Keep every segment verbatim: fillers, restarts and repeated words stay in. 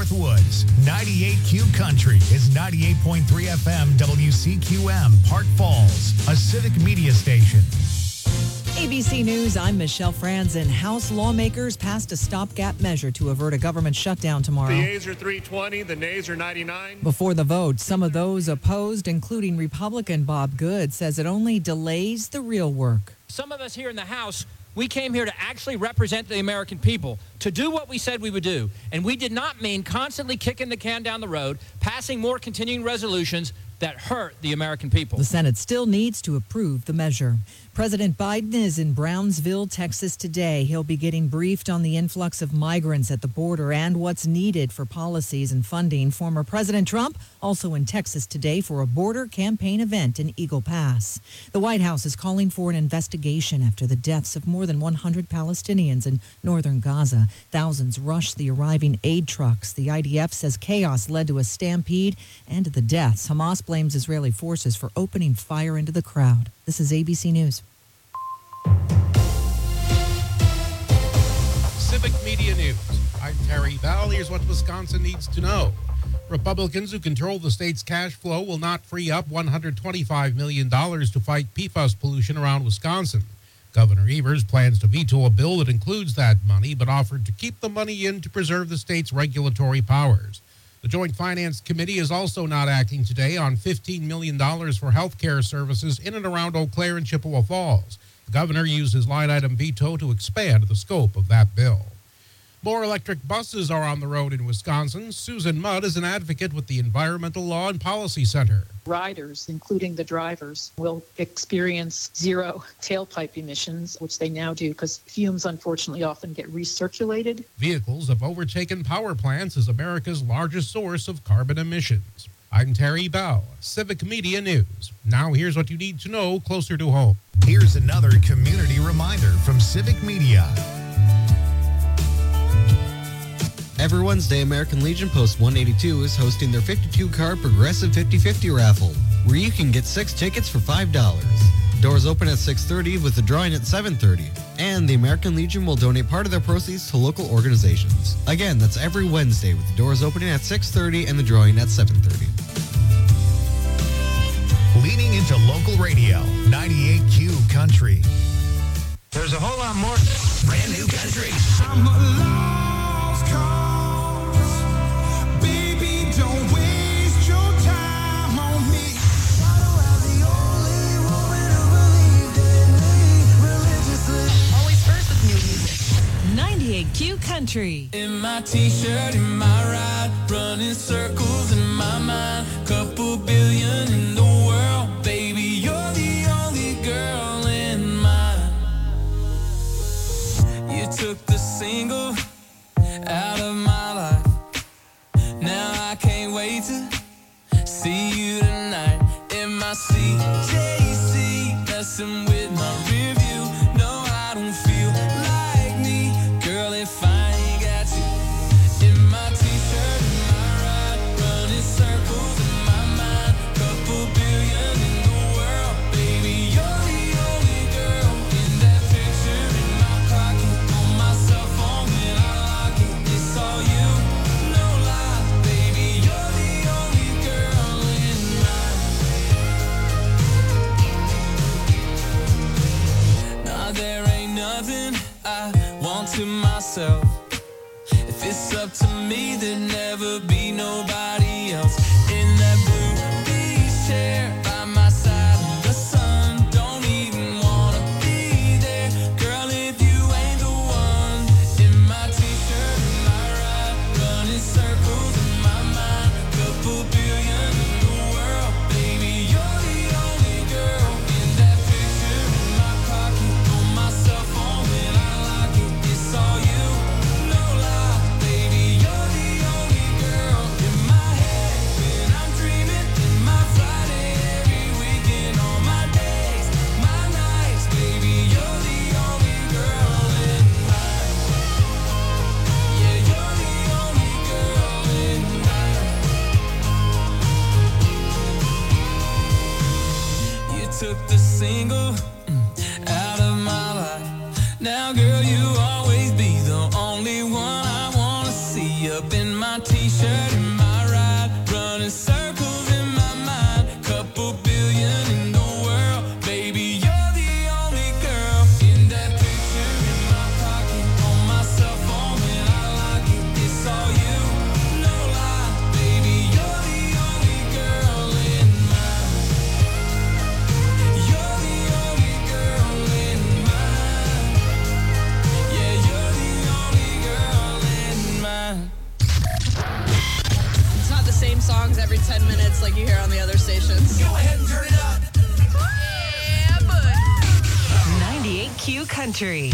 Northwoods. ninety-eight Q Country is ninety-eight point three F M W C Q M, Park Falls, a civic media station. A B C News, I'm Michelle Franzen. House lawmakers passed a stopgap measure to avert a government shutdown tomorrow. The yeas are three twenty, the nays are ninety-nine. Before the vote, some of those opposed, including Republican Bob Good, says it only delays the real work. Some of us here in the House, we came here to actually represent the American people, to do what we said we would do. And we did not mean constantly kicking the can down the road, passing more continuing resolutions that hurt the American people. The Senate still needs to approve the measure. President Biden is in Brownsville, Texas today. He'll be getting briefed on the influx of migrants at the border and what's needed for policies and funding. Former President Trump also in Texas today for a border campaign event in Eagle Pass. The White House is calling for an investigation after the deaths of more than one hundred Palestinians in northern Gaza. Thousands rushed the arriving aid trucks. The I D F says chaos led to a stampede and the deaths. Hamas blames Israeli forces for opening fire into the crowd. This is A B C News. Civic Media News. I'm Terry Bell. Here's what Wisconsin needs to know. Republicans who control the state's cash flow will not free up one hundred twenty-five million dollars to fight P FAS pollution around Wisconsin. Governor Evers plans to veto a bill that includes that money, but offered to keep the money in to preserve the state's regulatory powers. The Joint Finance Committee is also not acting today on fifteen million dollars for health care services in and around Eau Claire and Chippewa Falls. The governor used his line-item veto to expand the scope of that bill. More electric buses are on the road in Wisconsin. Susan Mudd is an advocate with the Environmental Law and Policy Center. Riders, including the drivers, will experience zero tailpipe emissions, which they now do because fumes, unfortunately, often get recirculated. Vehicles have overtaken power plants as America's largest source of carbon emissions. I'm Terry Bell, Civic Media News. Now here's what you need to know closer to home. Here's another community reminder from Civic Media. Every Wednesday, American Legion Post one eighty-two is hosting their fifty-two card Progressive fifty fifty raffle, where you can get six tickets for five dollars. Doors open at six thirty with the drawing at seven thirty. And the American Legion will donate part of their proceeds to local organizations. Again, that's every Wednesday with the doors opening at six thirty and the drawing at seven thirty. Leaning into local radio, ninety-eight Q Country. There's a whole lot more Brand new country. I'm a lost cause. Baby, don't waste your time on me. Why do I the only woman who believed in me religiously? Always first with new music. ninety-eight Q Country. In my t-shirt, in my ride, running circles in my mind. Couple billion in the world, baby, you're the only girl in mine. You took the single out of my life. Now I can't wait to see you tonight. In my C J C, messing with my review. No, I don't feel like me, girl, if I ain't got you. In my t-shirt, in my ride, running circles in my mind. Couple billion in the world, baby, you're the only girl. In that picture in my pocket, on my cell phone when I lock it, it's all you, no lie, baby, you're the only girl in mine. Nah, there ain't nothing I want to myself. If it's up to me, there'd never be nobody else. In that blue beach chair by my side in the sun, don't even wanna be there, girl, if you ain't the one. In my t-shirt, in my ride, running circles in my mind. Couple billion in the world, baby, you're the only girl. In that picture in my pocket, on my cell phone when I lock it, it's all you, no lie, baby, you're the only Q Country.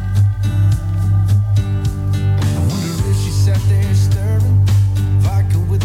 Vodka with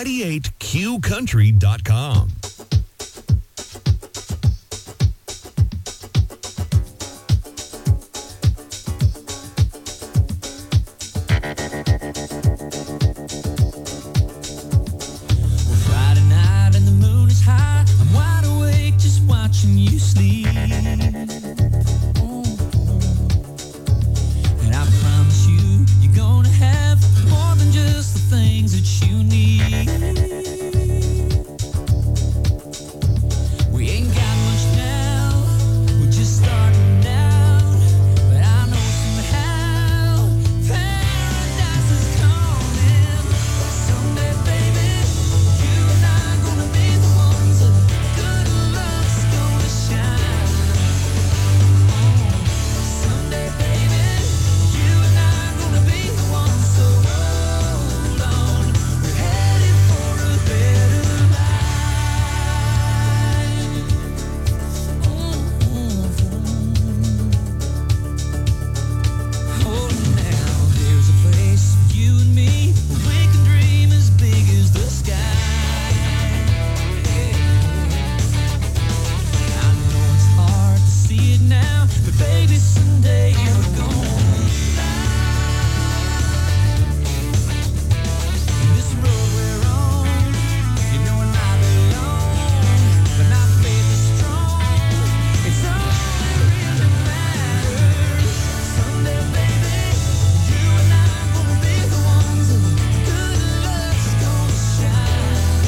ninety-eight Q country dot com. Friday night and the moon is high. I'm wide awake just watching you sleep. And I promise you, you're gonna have more than just the things that you need. We ain't got much now, we're just starting out. But I know somehow paradise is coming. Someday, baby, you and I gonna be the ones that good love's gonna shine. Someday, baby, you and I gonna be the ones. So hold on, we're headed for a better life. Oh, now there's a place for you and me where we can dream as big as the sky. I know it's hard to see it now, but baby, someday we're gonna fly. This road we're on, you know and I belong, but my faith is strong. It's all that really matters. Someday, baby, you and I gonna be the ones that good love's gonna shine.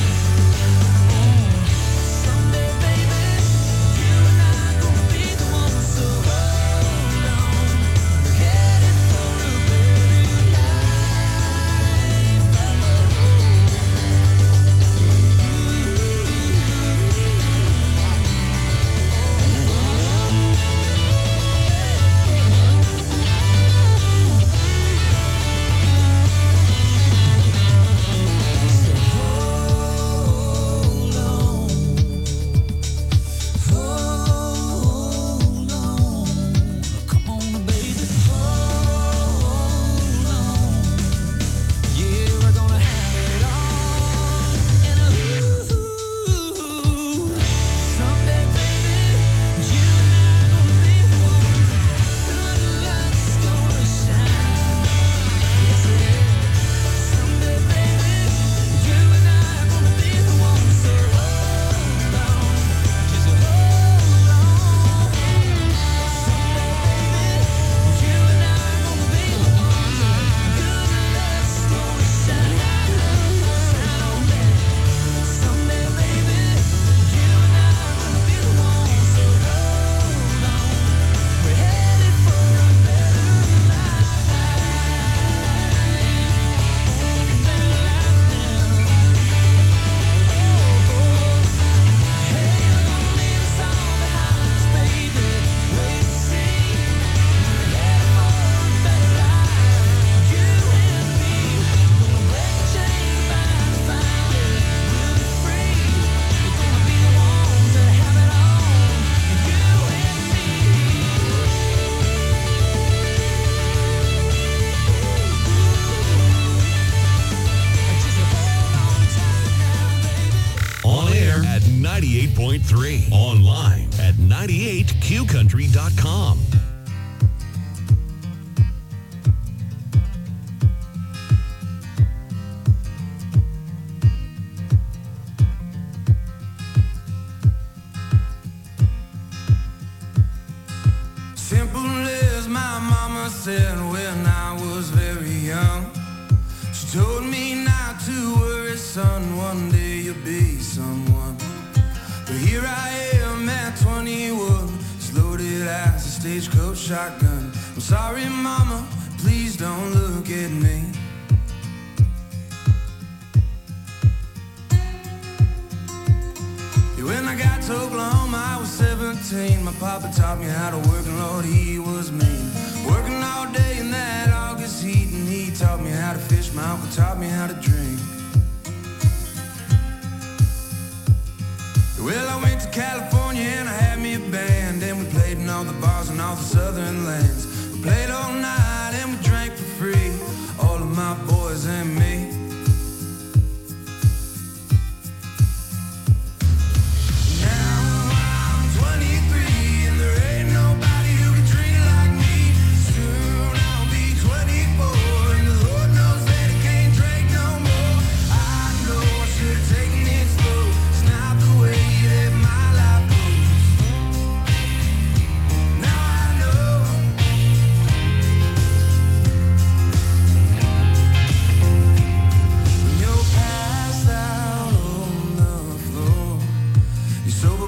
Someday, baby, you and I gonna be the ones. So hold on, we're headed for a better hold on. Come on, baby, hold on. Yeah, we're gonna have it all. And ooh, someday, baby, you and I gonna be the ones. Good luck's gonna shine. Yes, it is. Someday, baby, you and I gonna be the ones. So hold on, just hold on. Someday, baby, you and I gonna be the ones. Good luck's gonna shine. Someday, baby, you and I gonna be the ones. So hold on, we're headed for a better life. Better life now. Hey, we're gonna leave us all behind us, baby. Wait and see. We're headed for a better life. You and me, gonna break the chains bound to find it. We'll be free. We're gonna be the ones that have it all. And you and me. Just hold on tight now, baby. On air at ninety-eight point three. Online at ninety-eight Q country dot com. Simple as my mama said when I was very young. She told me not to worry, son, one day you'll be someone. But here I am at twenty-one, as loaded as a stagecoach shotgun. I'm sorry, mama, please don't look at me. Yeah, when I got to Oklahoma, I was seventeen. My papa taught me how to work, and Lord, he was mean. Working all day in that August heat, and he taught me how to fish. My uncle taught me how to drink. Well, I went to California and I had me a band, and we played in all the bars and all the southern lands. We played all night and we drank for free, all of my boys and me.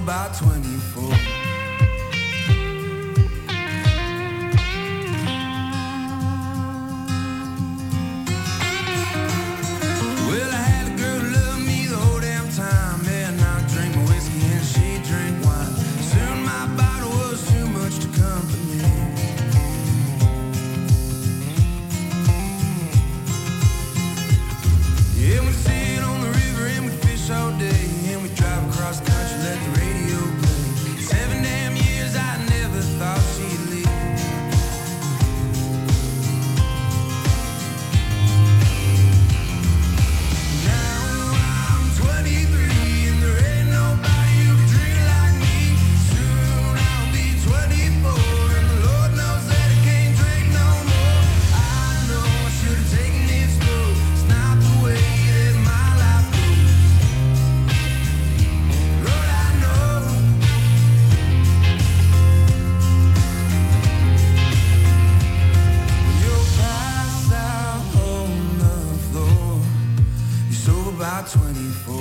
about twenty-four. Well, I had a girl who loved me the whole damn time. Man, I drink my whiskey and she drink wine. Soon my bottle was too much to comfort me. Yeah, we sit on the river and we fish all day. And we drive across the country, let the radio play. Seven damn years, I never thought she'd leave. Now I'm twenty-three and there ain't nobody who can drink like me. Soon I'll be twenty-four and the Lord knows that I can't drink no more. I know I should have taken it slow. It's not the way that my life goes. Lord, I know. You're passed out on the floor. You're sober by twenty-four.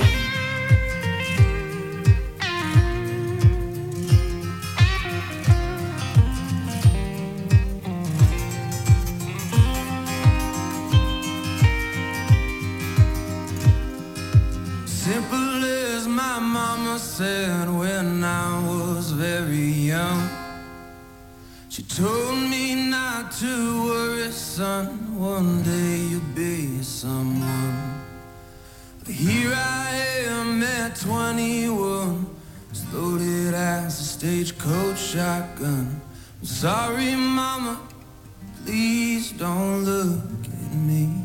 Simple as my mama said when I was very young. She told me not to worry, son. One day you'll be someone. But here I am at twenty-one, as loaded as a stagecoach shotgun. I'm sorry, mama, please don't look at me.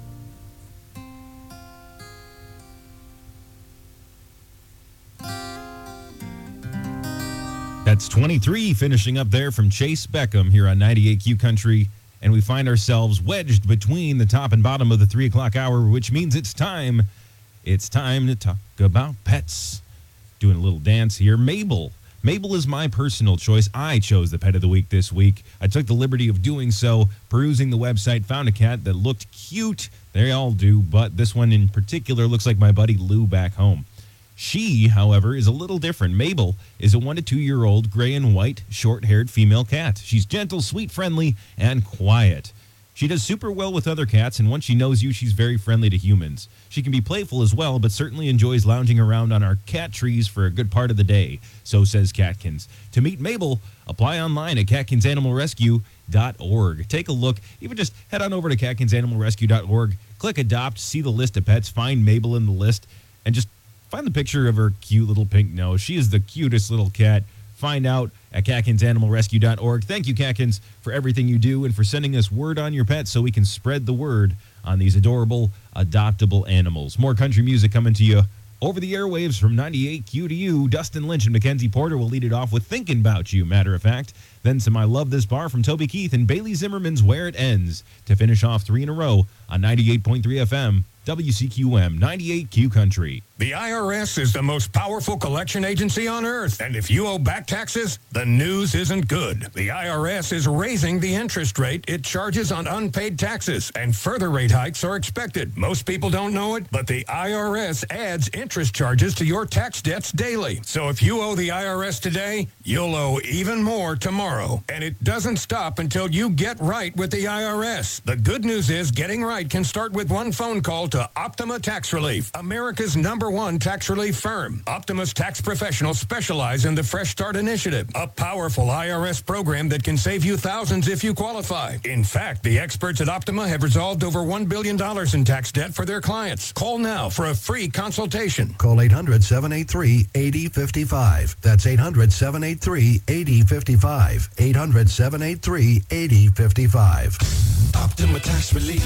That's twenty-three finishing up there from Chase Beckham here on ninety-eight Q Country. And we find ourselves wedged between the top and bottom of the three o'clock hour, which means it's time. It's time to talk about pets. Doing a little dance here. Mabel. Mabel is my personal choice. I chose the pet of the week this week. I took the liberty of doing so, perusing the website, found a cat that looked cute. They all do, but this one in particular looks like my buddy Lou back home. She, however, is a little different. Mabel is a one to two year old gray and white short-haired female cat. She's gentle, sweet, friendly, and quiet. She does super well with other cats, and once she knows you, she's very friendly to humans. She can be playful as well, but certainly enjoys lounging around on our cat trees for a good part of the day, so says Catkins. To meet Mabel, apply online at catkins animal rescue dot org. Take a look. Even just head on over to catkins animal rescue dot org, click Adopt, see the list of pets, find Mabel in the list, and just find the picture of her cute little pink nose. She is the cutest little cat. Find out at catkins animal rescue dot org. Thank you, Catkins, for everything you do and for sending us word on your pets so we can spread the word on these adorable, adoptable animals. More country music coming to you over the airwaves from ninety-eight Q to you. Dustin Lynch and Mackenzie Porter will lead it off with Thinking About You, matter of fact. Then some I Love This Bar from Toby Keith and Bailey Zimmerman's Where It Ends to finish off three in a row on ninety-eight point three F M, W C Q M, ninety-eight Q Country. The I R S is the most powerful collection agency on earth, and if you owe back taxes, the news isn't good. The I R S is raising the interest rate it charges on unpaid taxes, and further rate hikes are expected. Most people don't know it, but the I R S adds interest charges to your tax debts daily. So if you owe the I R S today, you'll owe even more tomorrow. And it doesn't stop until you get right with the I R S. The good news is getting right can start with one phone call to Optima Tax Relief, America's number one tax relief firm. Optima's tax professionals specialize in the Fresh Start Initiative, a powerful I R S program that can save you thousands if you qualify. In fact, the experts at Optima have resolved over one billion dollars in tax debt for their clients. Call now for a free consultation. Call eight hundred, seven eight three, eight zero five five. That's eight hundred, seven eight three, eight zero five five. eight hundred, seven eight three, eight zero five five. Optima Tax Relief.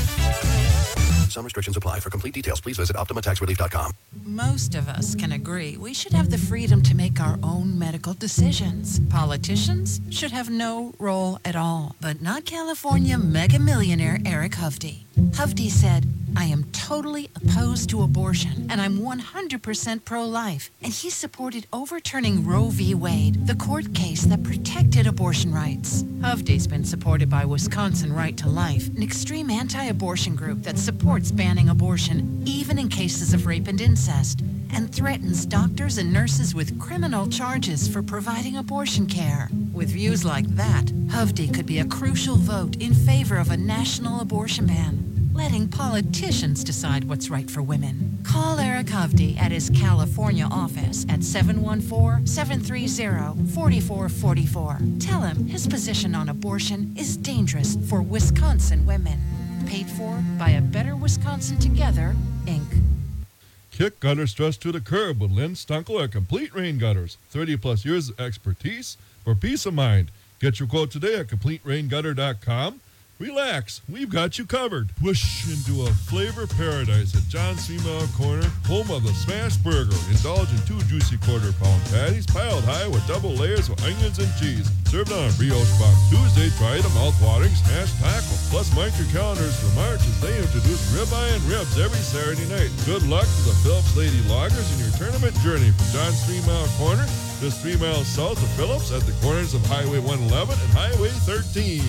Some restrictions apply. For complete details, please visit optima tax relief dot com. Most of us can agree we should have the freedom to make our own medical decisions. Politicians should have no role at all, but not California mega millionaire Eric Hovde. Hovde said, I am totally opposed to abortion, and I'm one hundred percent pro-life. And he supported overturning Roe v. Wade, the court case that protected abortion rights. Hovde's been supported by Wisconsin Right to Life, an extreme anti-abortion group that supports banning abortion, even in cases of rape and incest, and threatens doctors and nurses with criminal charges for providing abortion care. With views like that, Hovde could be a crucial vote in favor of a national abortion ban, letting politicians decide what's right for women. Call Eric Hovde at his California office at seven one four, seven three zero, four four four four. Tell him his position on abortion is dangerous for Wisconsin women. Paid for by A Better Wisconsin Together, Incorporated. Kick gutter stress to the curb with Lynn Stunkel at Complete Rain Gutters. thirty plus years of expertise for peace of mind. Get your quote today at complete rain gutter dot com. Relax, we've got you covered. Whoosh into a flavor paradise at John's Three Mile Corner, home of the Smash Burger. Indulge in two juicy quarter-pound patties piled high with double layers of onions and cheese. Served on a brioche bun. Tuesday, try the mouth-watering Smash Taco. Plus, mark your calendars for March as they introduce ribeye and ribs every Saturday night. Good luck to the Phillips Lady Loggers in your tournament journey from John's Three Mile Corner, just three miles south of Phillips at the corners of Highway one eleven and Highway thirteen.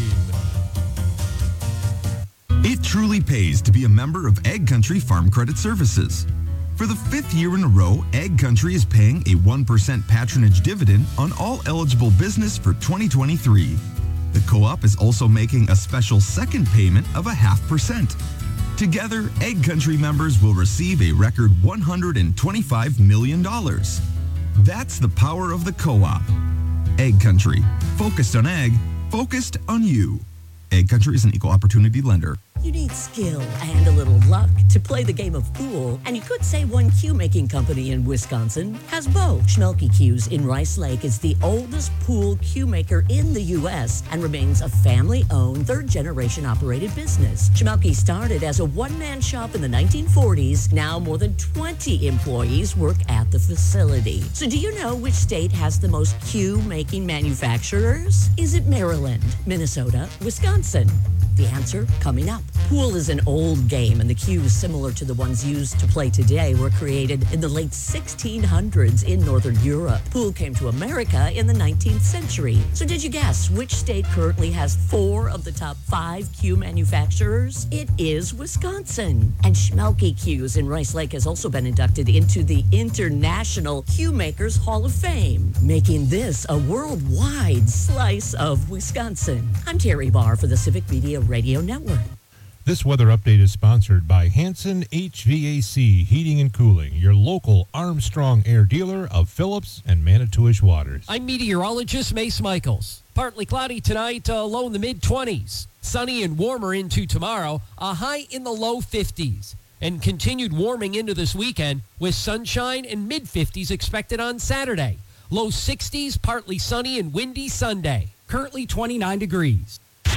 It truly pays to be a member of Ag Country Farm Credit Services. For the fifth year in a row, Ag Country is paying a one percent patronage dividend on all eligible business for twenty twenty-three. The co-op is also making a special second payment of a half percent. Together, Ag Country members will receive a record one hundred twenty-five million dollars. That's the power of the co-op. Ag Country. Focused on ag, focused on you. Ag Country is an equal opportunity lender. You need skill and a little luck to play the game of pool, and you could say one cue-making company in Wisconsin has both. Schmelke Cues in Rice Lake is the oldest pool cue maker in the U S and remains a family-owned, third-generation operated business. Schmelke started as a one-man shop in the nineteen forties. Now more than twenty employees work at the facility. So do you know which state has the most cue-making manufacturers? Is it Maryland, Minnesota, Wisconsin? The answer coming up. Pool is an old game, and the cues similar to the ones used to play today were created in the late sixteen hundreds in Northern Europe. Pool came to America in the nineteenth century. So did you guess which state currently has four of the top five cue manufacturers? It is Wisconsin. And Schmelke Cues in Rice Lake has also been inducted into the International Cue Makers Hall of Fame, making this a worldwide slice of Wisconsin. I'm Terry Barr for the Civic Media Radio Network. This weather update is sponsored by Hanson H V A C Heating and Cooling, your local Armstrong Air dealer of Phillips and Manitowish Waters. I'm meteorologist Mace Michaels. Partly cloudy tonight, uh, low in the mid-twenties. Sunny and warmer into tomorrow, a high in the low fifties. And continued warming into this weekend with sunshine and mid-fifties expected on Saturday. Low sixties, partly sunny and windy Sunday. Currently twenty-nine degrees.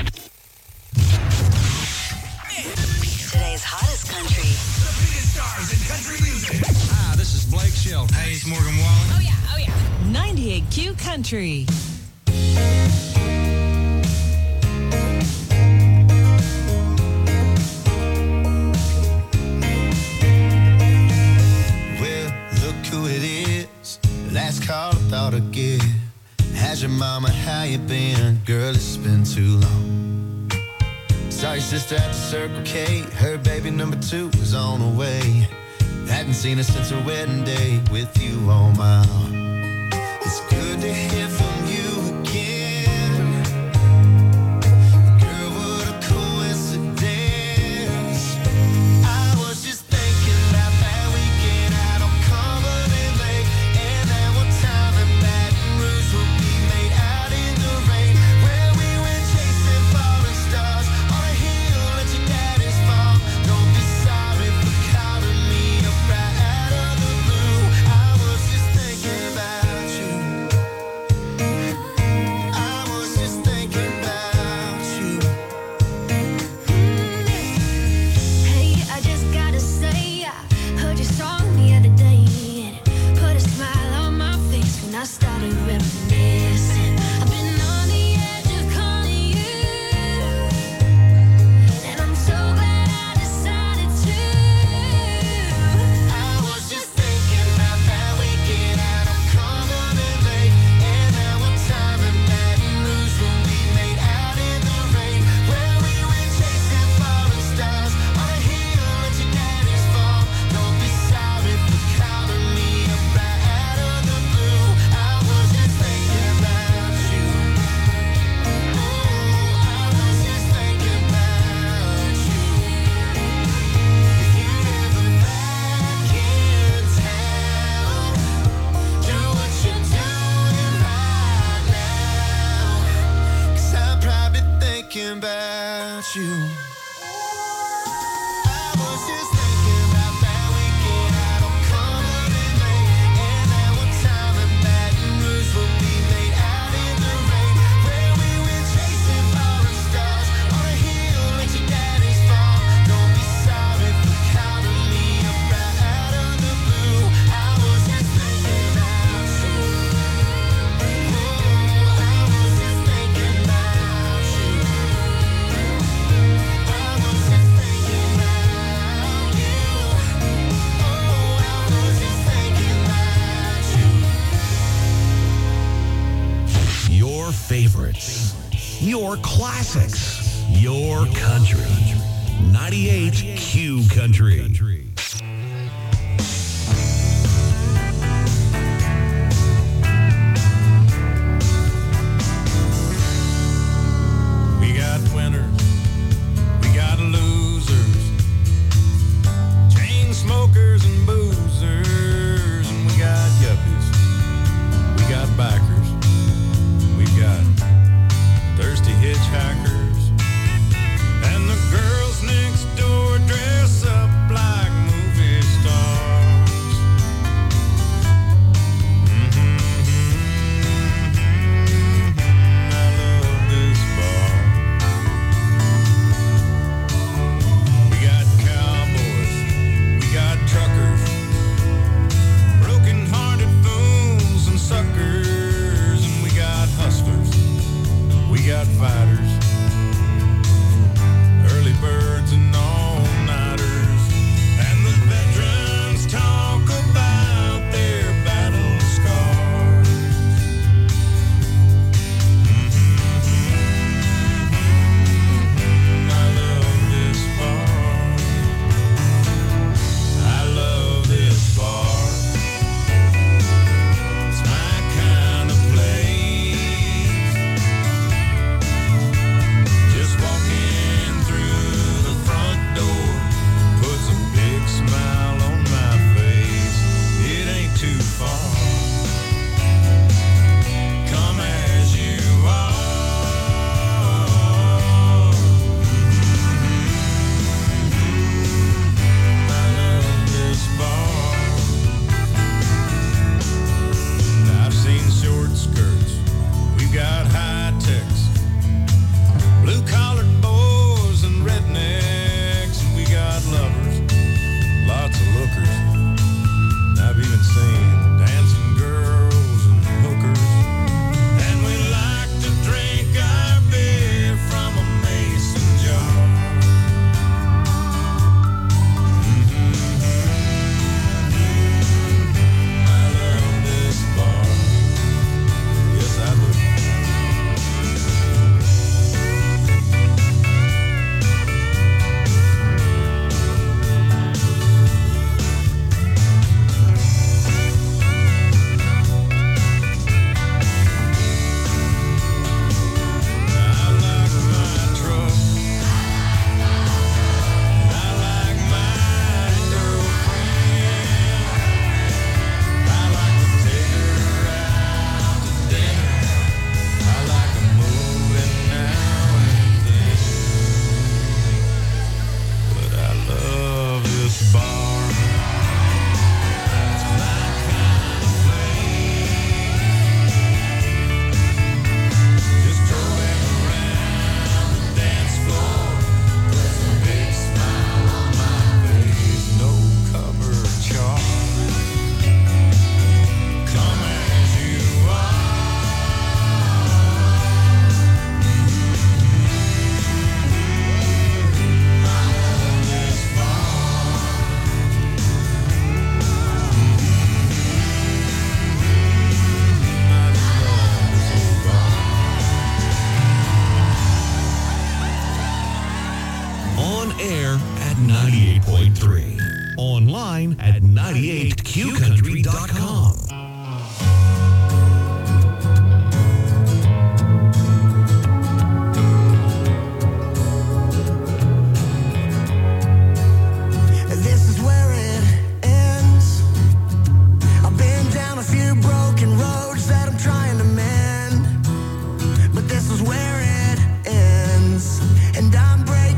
Today's hottest country. The biggest stars in country music. Hi, this is Blake Shelton. Hey, it's Morgan Wallen. Oh, yeah, oh, yeah. ninety-eight Q Country. Well, look who it is. Last call I thought I'd get. How's your mama? How you been? Girl, it's been too long. Saw your sister at the Circle K. Her baby number two was on the way. Hadn't seen her since her wedding day with you on my arm. It's good to hear from you again. Girl, what a coincidence. I was just thinking about that weekend out on Cumberland Lake, and that one time in Baton Rouge will be made out in the rain, where we went chasing falling stars. Don't be sorry for calling me up right out of the blue. I was just thinking about about you. I was just thinking about that weekend out on Cumberland Lake, and that one time in Baton Rouge when we made out in the rain, where we went chasing falling stars on a hill at your daddy's farm. Don't be sorry for calling me up right out of the blue. I was just thinking about you. Oh, I was just thinking about you. I was just thinking about you. Oh, I was just thinking about you. Your favorites, your classics, your country. ninety-eight Q Country. We got winners, we got losers, chain smokers and boozers, and we got yuppies, we got bikers, we got thirsty hitchhikers, and the girls next door dress up like movie stars. Mhm, I love this bar. We got cowboys, we got truckers, broken-hearted fools and suckers, and we got hustlers, we got fighters, early birds and all-nighters, and the veterans talk about their battle scars. I love this bar. I love this bar. It's my kind of place. Just walking through the front door puts a big smile on my face. It ain't too far. Come as you are. I love this bar. I've seen short skirts. We've got high techs, blue-collared boys and rednecks, and we got lovers, lots of lookers. I've even seen dancing girls and hookers, and we like to drink our beer from a mason jar. I love this bar. Yes, I do. I like my truck. I like my girlfriend. I like to take her out to dinner. I like a movie now and then. But I love this bar. It's my kind of place. Just strolling around the dance floor puts a big smile on my face. No cover charge. Come as you On air at ninety-eight point three. Online at ninety-eight q country dot com. This is where it ends. I've been down a few broken roads that I'm trying to mend, but this is where it ends, and I'm breaking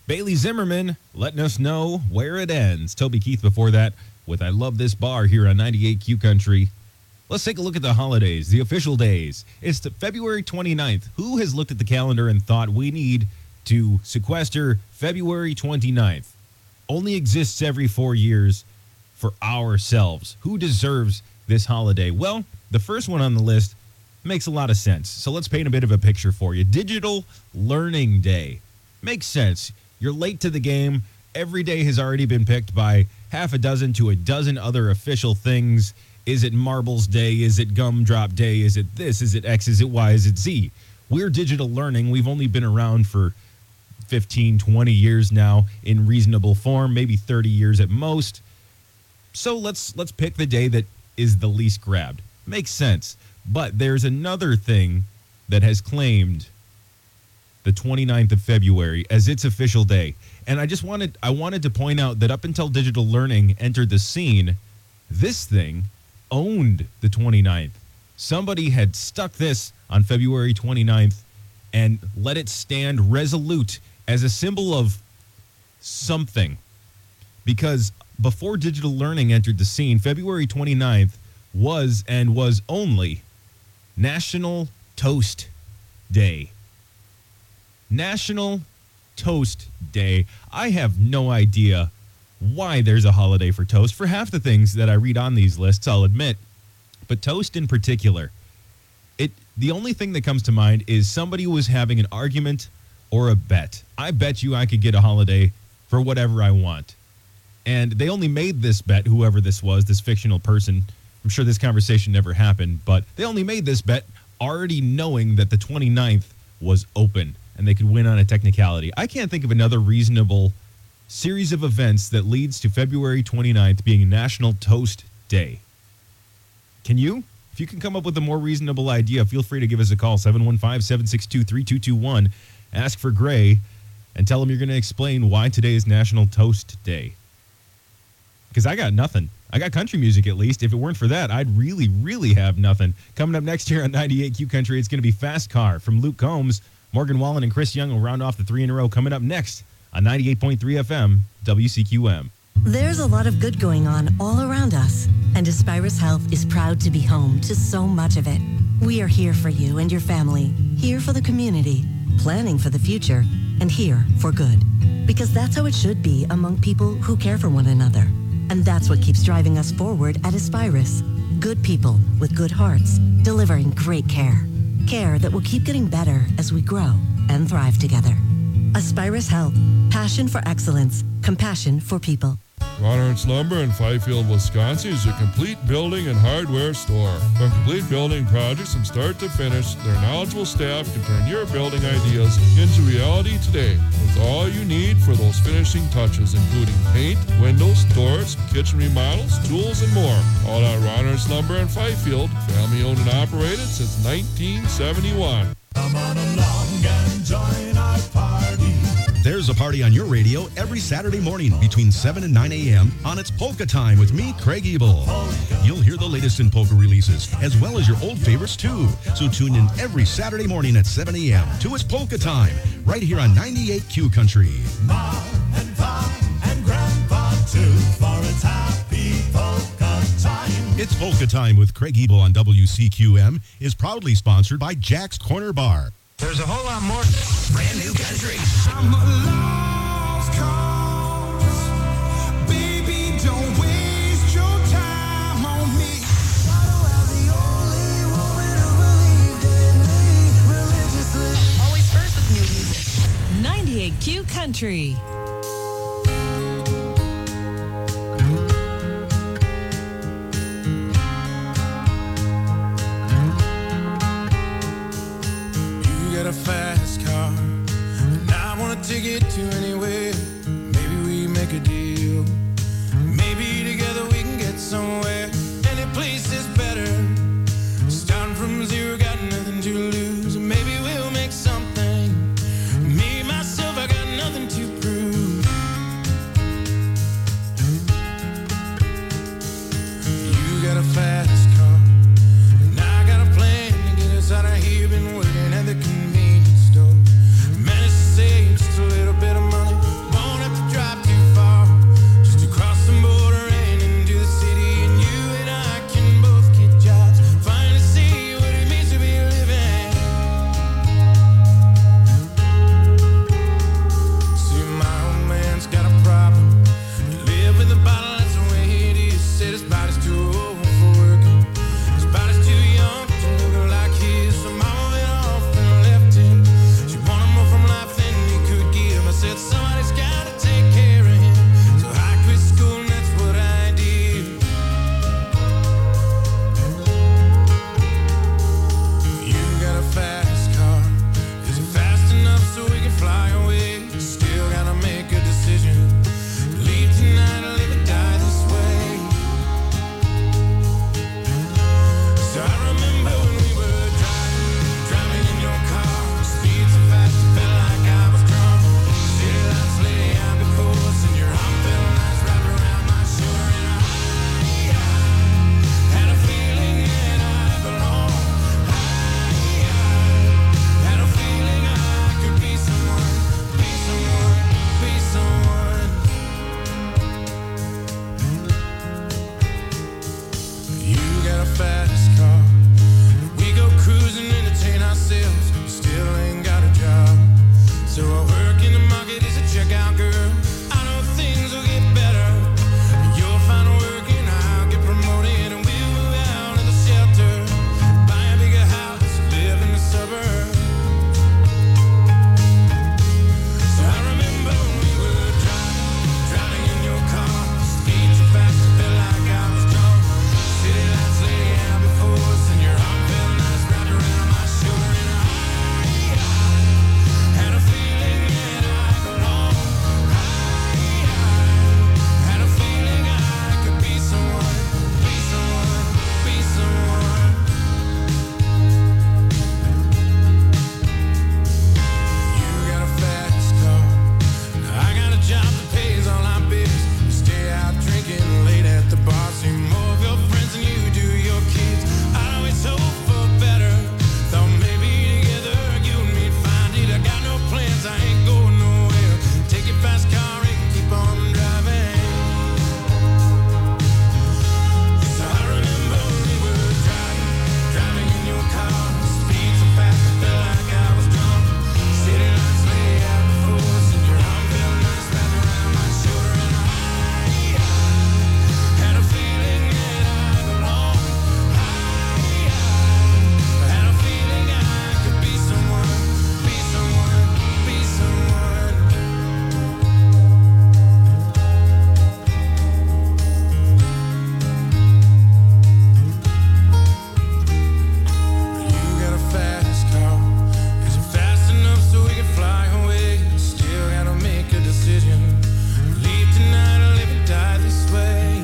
Bailey Zimmerman letting us know where it ends. Toby Keith before that with I Love This Bar here on ninety-eight Q Country. Let's take a look at the holidays, the official days. It's the February twenty-ninth. Who has looked at the calendar and thought we need to sequester February twenty-ninth? Only exists every four years for ourselves. Who deserves this holiday? Well, the first one on the list makes a lot of sense. So let's paint a bit of a picture for you. Digital Learning Day. Makes sense. You're late to the game. Every day has already been picked by half a dozen to a dozen other official things. Is it Marbles Day? Is it Gumdrop Day? Is it this? Is it X? Is it Y? Is it Z? We're digital learning. We've only been around for fifteen, twenty years now in reasonable form, maybe thirty years at most. So let's let's pick the day that is the least grabbed. Makes sense. But there's another thing that has claimed the twenty-ninth of February as its official day. And I just wanted I wanted to point out that up until digital learning entered the scene, this thing owned the twenty-ninth. Somebody had stuck this on February twenty-ninth and let it stand resolute as a symbol of something. Because before digital learning entered the scene, February twenty-ninth was and was only National Toast Day. National Toast Day. I have no idea why there's a holiday for toast. For half the things that I read on these lists, I'll admit. But toast in particular, it the only thing that comes to mind is somebody was having an argument or a bet. I bet you I could get a holiday for whatever I want. And they only made this bet, whoever this was, this fictional person. I'm sure this conversation never happened, but they only made this bet already knowing that the twenty-ninth was open and they could win on a technicality. I can't think of another reasonable series of events that leads to February twenty-ninth being National Toast Day. Can you? If you can come up with a more reasonable idea, feel free to give us a call, seven one five, seven six two, three two two one. Ask for Gray and tell him you're going to explain why today is National Toast Day. Because I got nothing. I got country music at least. If it weren't for that, I'd really, really have nothing. Coming up next year on ninety-eight Q Country, it's going to be Fast Car from Luke Combs. Morgan Wallen and Chris Young will round off the three in a row coming up next on ninety-eight point three F M, W C Q M. There's a lot of good going on all around us, and Aspirus Health is proud to be home to so much of it. We are here for you and your family, here for the community, planning for the future, and here for good. Because that's how it should be among people who care for one another. And that's what keeps driving us forward at Aspirus. Good people with good hearts, delivering great care. Care that will keep getting better as we grow and thrive together. Aspirus Health. Passion for excellence. Compassion for people. Ronard's Lumber in Fifield, Wisconsin is a complete building and hardware store. For complete building projects from start to finish, their knowledgeable staff can turn your building ideas into reality today with all you need for those finishing touches, including paint, windows, doors, kitchen remodels, tools, and more. All at Ronard's Lumber in Fifield, family owned and operated since nineteen seventy-one. Come on along and join our party. There's a party on your radio every Saturday morning between seven and nine a.m. on It's Polka Time with me, Craig Ebel. You'll hear the latest in polka releases, as well as your old favorites, too. So tune in every Saturday morning at seven a.m. to It's Polka Time, right here on ninety-eight Q Country. Mom and Pop and Grandpa, too, for it's happy polka time. It's Polka Time with Craig Ebel on W C Q M is proudly sponsored by Jack's Corner Bar. There's a whole lot more. Brand new country. I'm a lost cause. Baby, don't waste your time on me. Always first with new music. ninety-eight Q Country. A fast car, and I want to take it to anywhere. Maybe we make a deal. Maybe together we can get somewhere. Any place is better. Starting from zero, got nothing to lose. Maybe we'll make something. Me, myself, I got nothing to prove. You got a fast car, and I got a plan to get us out of here. Been waiting at the convenience store. Managed to save just a little bit of money. got a fast car. We go cruising, entertain ourselves. Still ain't got a job. So I work in the market as a checkout girl. I know things will get better. You'll find work and I'll get promoted, and we'll move out of the shelter, buy a bigger house, live in the suburbs. So I remember when we were driving, driving in your car, speed so fast I felt like I was drunk. City lights lay out before us, and your arm felt nice wrapped around my shoulder, and I, I had a feeling that I belonged. I had a feeling I could be someone, be someone, be someone. You got a fast car. Now I got a job that pays all our bills. You stay out drinking late at the bar, see more of your friends than you do your kids. I always hope for better. Thought maybe together you and me'd find it. I got no plans, I ain't going nowhere. Take your fast car and keep on driving. So I remember when we were driving, driving in your car, speed so fast I felt like I was drunk. City lights lay out before us, and your arm felt nice wrapped around my shoulder, and I, I had a feeling that I belonged. I, I had a feeling I could be someone, be someone, be someone. You got a fast car. Is it fast enough so we can fly away? Still gotta make a decision. Leave tonight or live and die this way.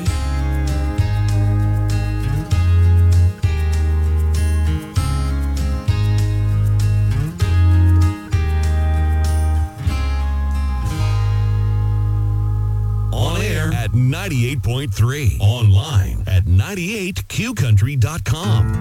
On air at ninety-eight point three. Online at ninety-eight q country dot com.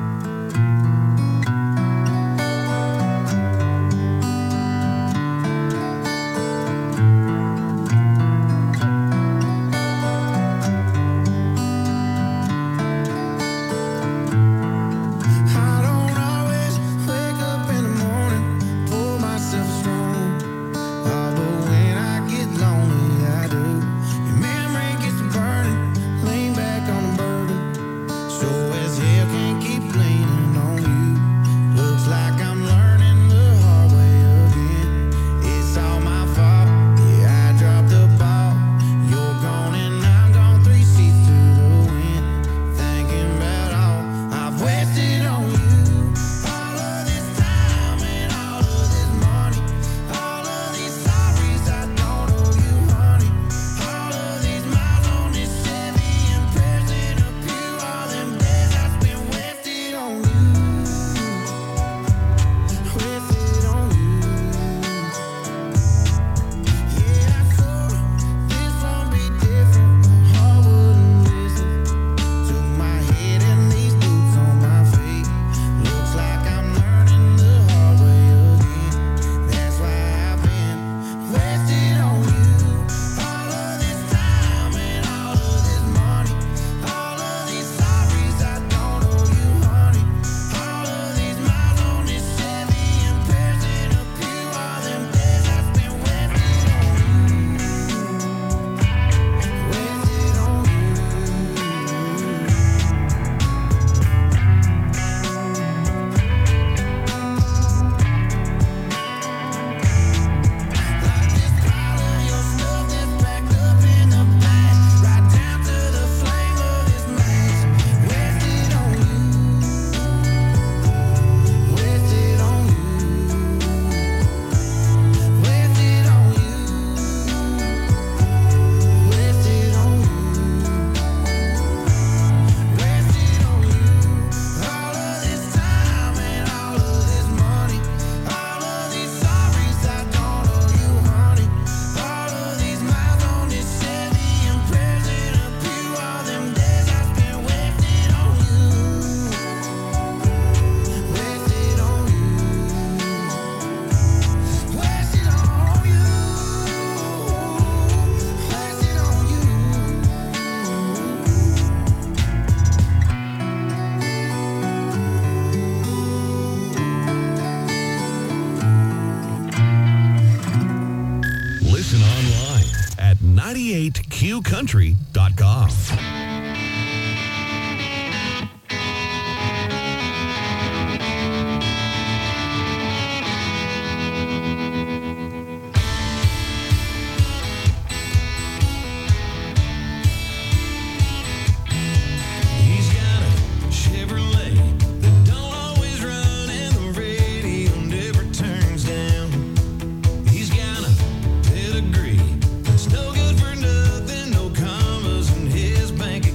I don't always wake up in the morning, pour myself a strong. Oh, but when I get lonely, I do. Your memory gets to burning, lean back on the burden. Sure as hell can't keep leaning. ninety-eight Q country dot com. No good for nothing, no commas in his bank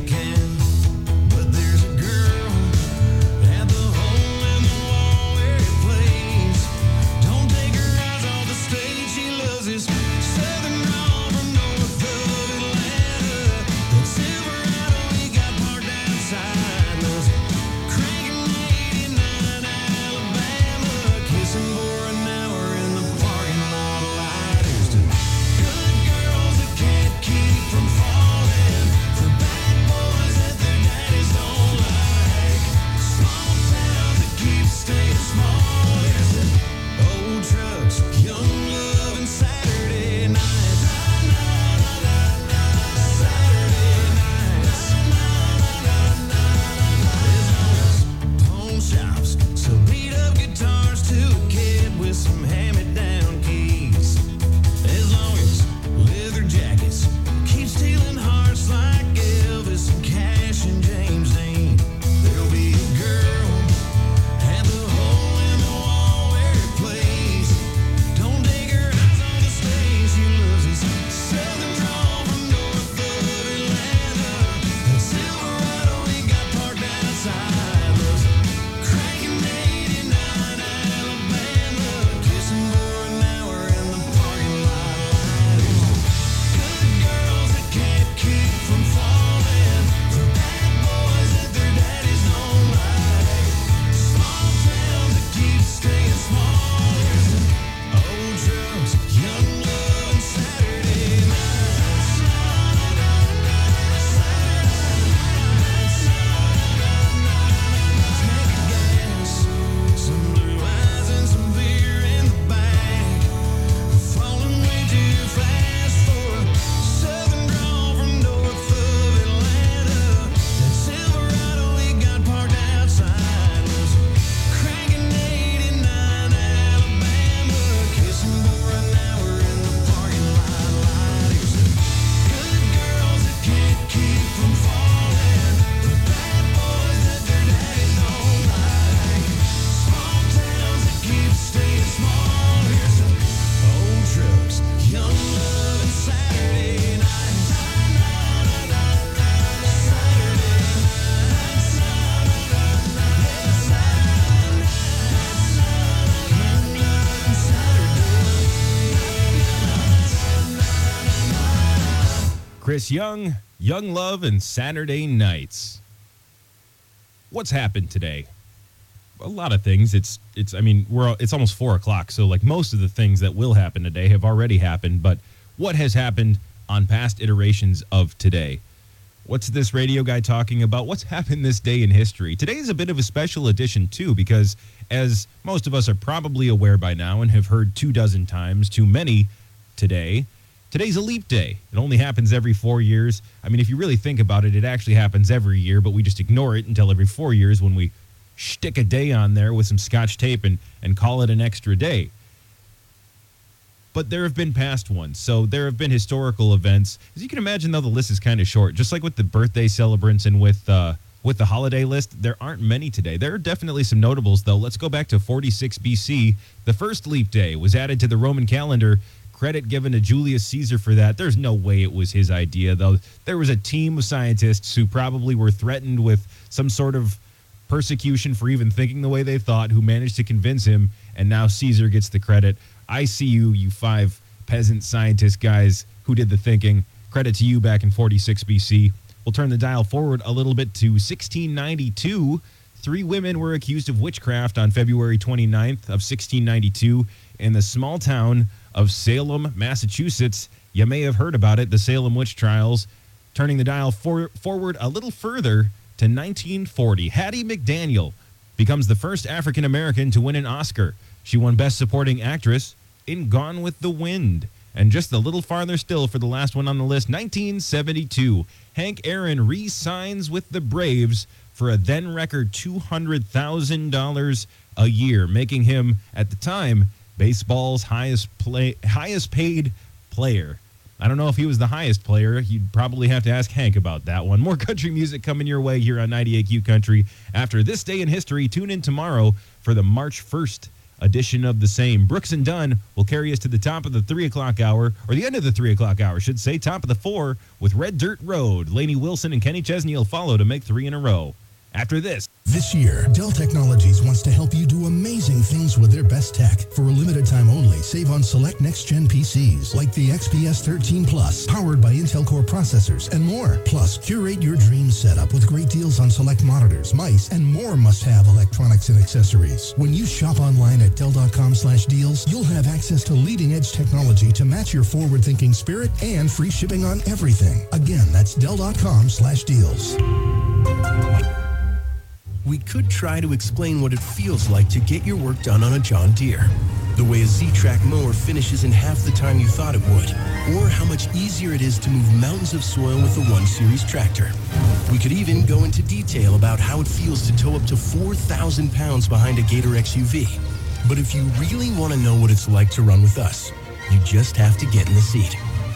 Chris Young, Young Love, and Saturday Nights. What's happened today? A lot of things. It's, it's. I mean, we're. It's almost four o'clock, so like most of the things that will happen today have already happened. But what has happened on past iterations of today? What's this radio guy talking about? What's happened this day in history? Today is a bit of a special edition, too, because as most of us are probably aware by now and have heard two dozen times, too many today, today's a leap day. It only happens every four years. I mean, if you really think about it, it actually happens every year, but we just ignore it until every four years when we stick a day on there with some scotch tape and, and call it an extra day. But there have been past ones. So there have been historical events. As you can imagine, though, the list is kind of short. Just like with the birthday celebrants and with uh, with the holiday list, there aren't many today. There are definitely some notables, though. Let's go back to forty-six B C. The first leap day was added to the Roman calendar. Credit given to Julius Caesar for that. There's no way it was his idea, though. There was a team of scientists who probably were threatened with some sort of persecution for even thinking the way they thought, who managed to convince him, and now Caesar gets the credit. I see you, you five peasant scientist guys who did the thinking. Credit to you back in forty-six B C. We'll turn the dial forward a little bit to sixteen ninety-two. Three women were accused of witchcraft on February twenty-ninth of sixteen ninety-two in the small town of Salem, Massachusetts. You may have heard about it, the Salem witch trials. Turning the dial for, forward a little further to nineteen forty. Hattie McDaniel becomes the first African-American to win an Oscar. She won Best Supporting Actress in Gone with the Wind. And just a little farther still for the last one on the list, nineteen seventy-two. Hank Aaron re-signs with the Braves for a then record two hundred thousand dollars a year, making him, at the time, baseball's highest play, highest paid player. I don't know if he was the highest player. You'd probably have to ask Hank about that one. More country music coming your way here on ninety-eight Q Country. After this day in history, tune in tomorrow for the March first edition of the same. Brooks and Dunn will carry us to the top of the three o'clock hour, or the end of the three o'clock hour, should say, top of the four with Red Dirt Road. Lainey Wilson and Kenny Chesney will follow to make three in a row. After this. This year, Dell Technologies wants to help you do amazing things with their best tech. For a limited time only, save on select next-gen P Cs like the X P S thirteen Plus, powered by Intel Core processors, and more. Plus, curate your dream setup with great deals on select monitors, mice, and more must-have electronics and accessories. When you shop online at Dell.com slash deals, you'll have access to leading-edge technology to match your forward-thinking spirit and free shipping on everything. Again, that's Dell.com slash deals. We could try to explain what it feels like to get your work done on a John Deere. The way a Z-Track mower finishes in half the time you thought it would. Or how much easier it is to move mountains of soil with the one series tractor. We could even go into detail about how it feels to tow up to four thousand pounds behind a Gator X U V. But if you really want to know what it's like to run with us, you just have to get in the seat.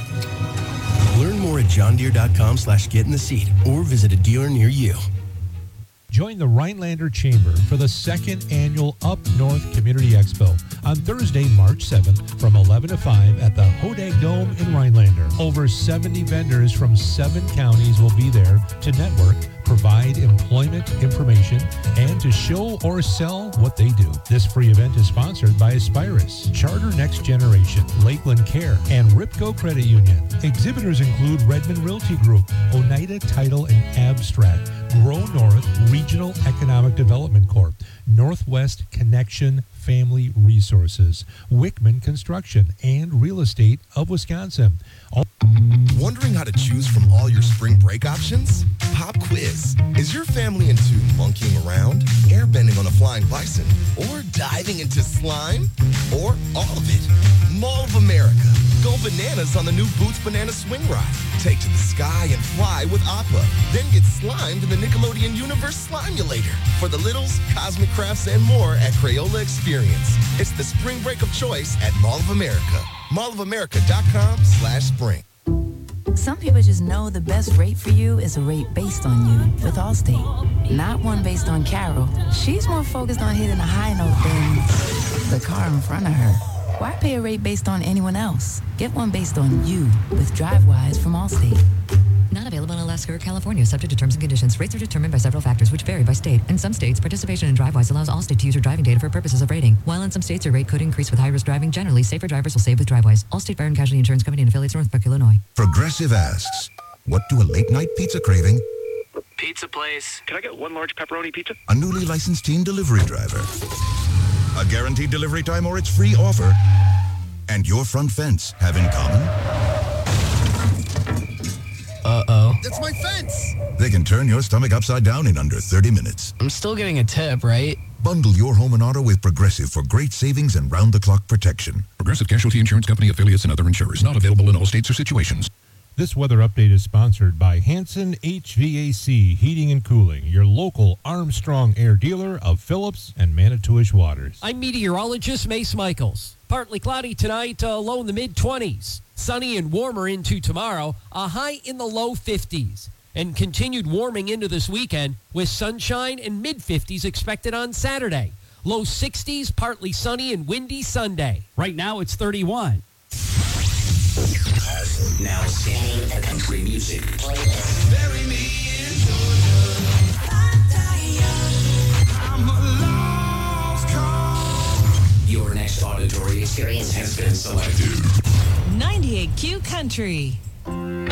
Learn more at johndeere.com slash get in the seat or visit a dealer near you. Join the Rhinelander Chamber for the second annual Up North Community Expo on Thursday, March seventh from eleven to five at the Hodag Dome in Rhinelander. Over seventy vendors from seven counties will be there to network, provide employment information, and to show or sell what they do. This free event is sponsored by Aspirus, Charter Next Generation, Lakeland Care, and Ripco Credit Union. Exhibitors include Redmond Realty Group, Oneida Title and Abstract, Grow North Regional Economic Development Corp, Northwest Connection Family Resources, Wickman Construction, and Real Estate of Wisconsin. All- Wondering how to choose from all your spring break options? Pop quiz. Is your family into monkeying around, airbending on a flying bison, or diving into slime? Or all of it? Mall of America. Go bananas on the new Boots Banana Swing Ride. Take to the sky and fly with Appa. Then get slimed in the Nickelodeon Universe Slimulator. For the littles, cosmic crafts, and more at Crayola Experience. It's the spring break of choice at Mall of America. mall of america dot com slash spring. Some people just know the best rate for you is a rate based on you with Allstate. Not one based on Carol. She's more focused on hitting a high note than the car in front of her. Why pay a rate based on anyone else? Get one based on you with DriveWise from Allstate. Not available in Alaska or California, subject to terms and conditions. Rates are determined by several factors which vary by state. In some states, participation in DriveWise allows Allstate to use your driving data for purposes of rating. While in some states, your rate could increase with high-risk driving. Generally, safer drivers will save with DriveWise. Allstate Fire and Casualty Insurance Company and affiliates, Northbrook, Illinois. Progressive asks, what do a late-night pizza craving, Pizza place. Can I get one large pepperoni pizza? a newly licensed teen delivery driver, a guaranteed delivery time or its free offer, and your front fence have in common? Uh-oh. That's my fence! They can turn your stomach upside down in under thirty minutes. I'm still getting a tip, right? Bundle your home and auto with Progressive for great savings and round-the-clock protection. Progressive Casualty Insurance Company affiliates and other insurers. Not available in all states or situations. This weather update is sponsored by Hanson H V A C Heating and Cooling, your local Armstrong Air dealer of Phillips and Manitowish Waters. I'm meteorologist Mace Michaels. Partly cloudy tonight, uh, low in the mid-twenties. Sunny and warmer into tomorrow, a high in the low fifties. And continued warming into this weekend with sunshine and mid-fifties expected on Saturday. Low sixties, partly sunny and windy Sunday. Right now it's thirty-one. Now singing the country music playlist. Bury me in Georgia. I'm a lost cause. Your next auditory experience has been selected. ninety-eight Q Country.